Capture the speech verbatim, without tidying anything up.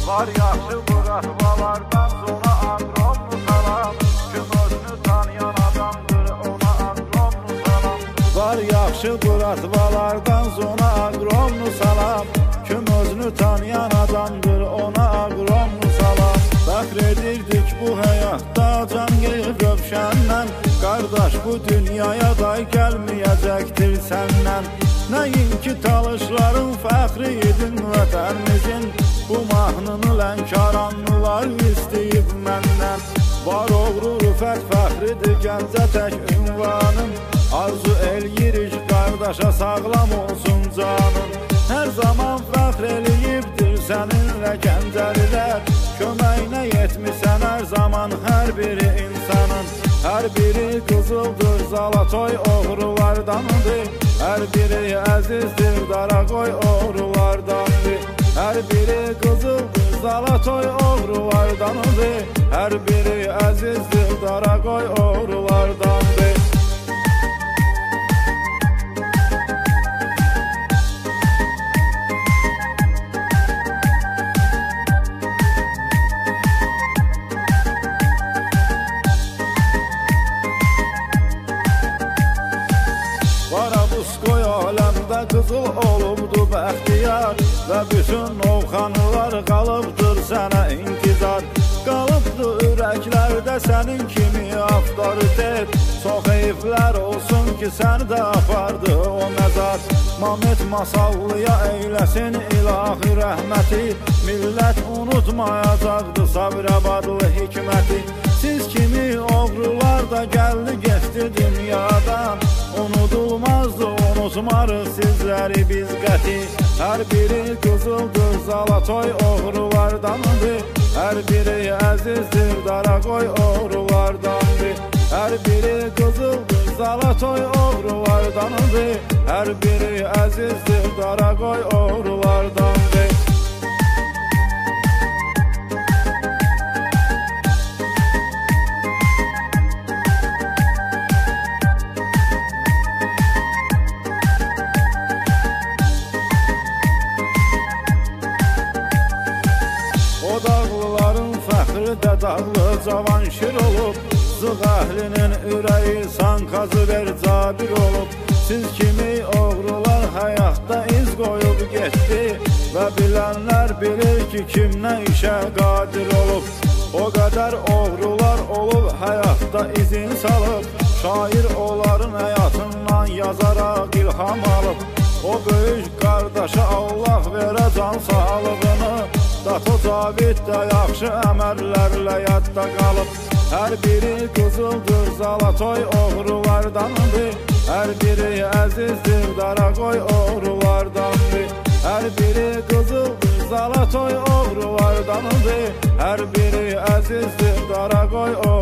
Var yaxşı bırakmalardan sonra agronlu salam. Kim özünü tanıyan adamdır ona agronlu salam. Var yaxşı bırakmalardan sonra agronlu salam. Kim özünü tanıyan adamdır ona agronlu salam. Fəxr edirdik bu həyatda can qeyb öpşəndən. Qardaş bu dünyaya day gəlməyəcəkdir səndən. Nəinki talışların fəxri idin vətənimizin. Bu mahnını lənkaranlılar istəyib məndən. Var oğru rüfət fəxridir gəncə tək ünvanım. Arzu elyirik qardaşa sağlam olsun canım. Hər zaman fəxr eləyibdir səninlə gəncəlilər. Köməyinə yetmisən hər zaman hər biri insanın. Hər biri qızıldır Zalatoy oğrulardandır. Hər biri əzizdir Daraqoy oğrulardandır. Hər biri qızıldır Zalatoy oğrulardandır. Hər biri əzizdir Daraqoy oğrulardandır. Varabuskoy aləmdə qızıl olubdu bəxtiyar. Və bütün ovxanılar qalıbdır sənə intizar. Qalıbdı ürəklərdə sənin kimi avtoritet. Çox heyflər olsun ki sən də apardı o məzar. Mamet Masallıya eyləsin ilahi rəhməti. Millət unutmayacaqdı Sabirabadlı hikməti. Siz kimi oğrular da gəldi geçdi dünyadan. Unudulmazdı unutmarıq sizləri biz qəti. Hər biri qızıldır Zalatoy oğrulardandır. Hər biri əzizdir Daraqoy oğrulardandır. Hər biri qızıldır Zalatoy oğrulardandır. Hər biri əzizdir Daraqoy oğrulardandır. O dağlıların fəxri də dağlı Cavanşir olub. Zığ əhlinin ürəyi sankazı ver cabir olub. Siz kimi oğrular həyatda iz qoyub getdi. Və bilənlər bilir ki kim nə işə qadir olub. O qədər oğrular olub həyatda izin salıb. Şair onların həyatından yazaraq ilham alıb. O böyük qardaşa Allah verə can sağlığını. Dato Cavid də yaxşı əməllərlə yadda qalıb. Hər biri qızıldır Zalatoy oğrulardandır. Hər biri əzizdir Daraqoy oğrulardandır. Hər biri qızıldır Zalatoy oğrulardandır. Hər biri əzizdir Daraqoy oğrulardandır.